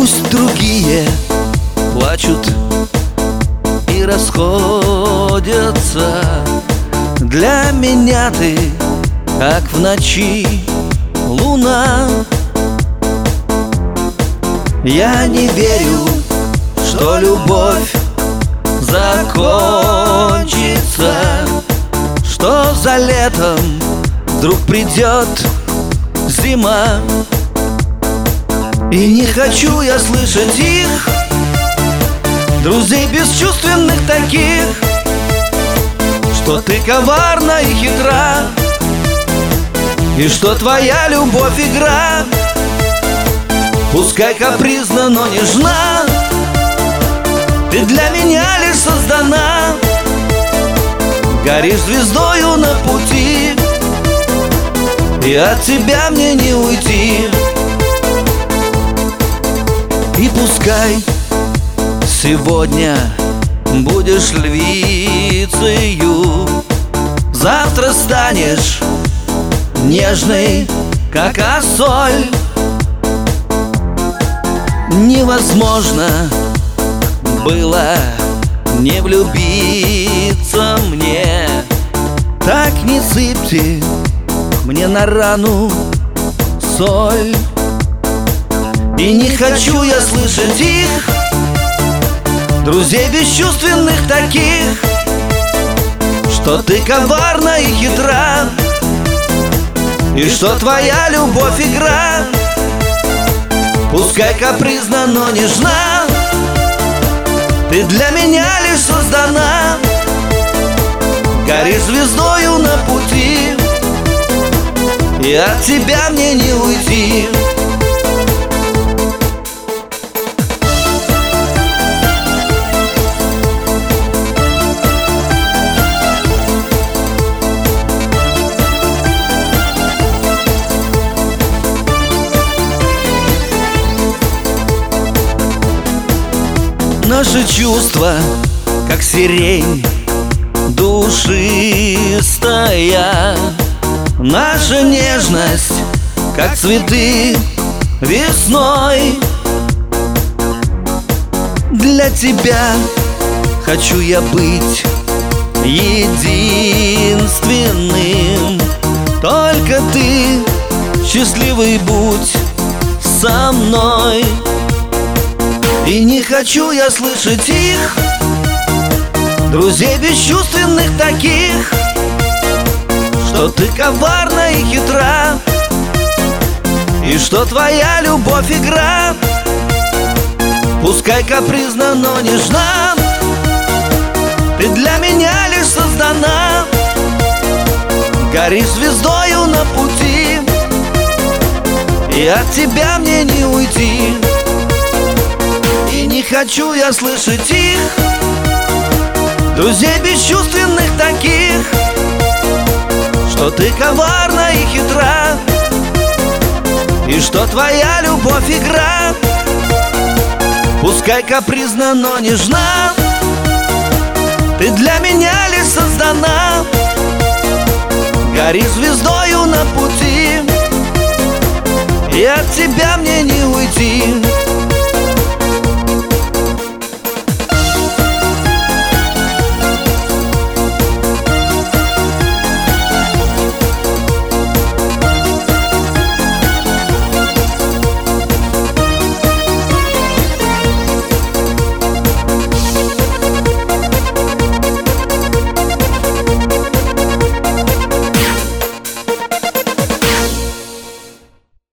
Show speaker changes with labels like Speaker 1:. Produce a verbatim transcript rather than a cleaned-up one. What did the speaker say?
Speaker 1: Пусть другие плачут и расходятся, для меня ты, как в ночи луна. Я не верю, что любовь закончится, что за летом вдруг придет зима. И не хочу я слышать их, друзей бесчувственных таких, что ты коварна и хитра, и что твоя любовь игра. Пускай капризна, но нежна, ты для меня лишь создана. Горишь звездою на пути, и от тебя мне не уйти. И пускай сегодня будешь львицею, завтра станешь нежной, как осоль. Невозможно было не влюбиться мне. Так не сыпьте мне на рану соль. И не хочу я слышать их, друзей бесчувственных таких, что ты коварна и хитра, и что твоя любовь игра. Пускай капризна, но нежна, ты для меня лишь создана. Горишь звездою на пути, и от тебя мне не уйти. Наши чувства, как сирень душистая, наша нежность, как цветы весной. Для тебя хочу я быть единственным. Только ты счастливый будь со мной. И не хочу я слышать их, друзей бесчувственных таких, что ты коварна и хитра, и что твоя любовь игра. Пускай капризна, но нежна, ты для меня лишь создана. Горишь звездою на пути, и от тебя мне не уйти. И не хочу я слышать их, друзей бесчувственных таких, что ты коварна и хитра, и что твоя любовь игра. Пускай капризна, но нежна, ты для меня лишь создана. Гори звездою на пути, и от тебя мне не уйти.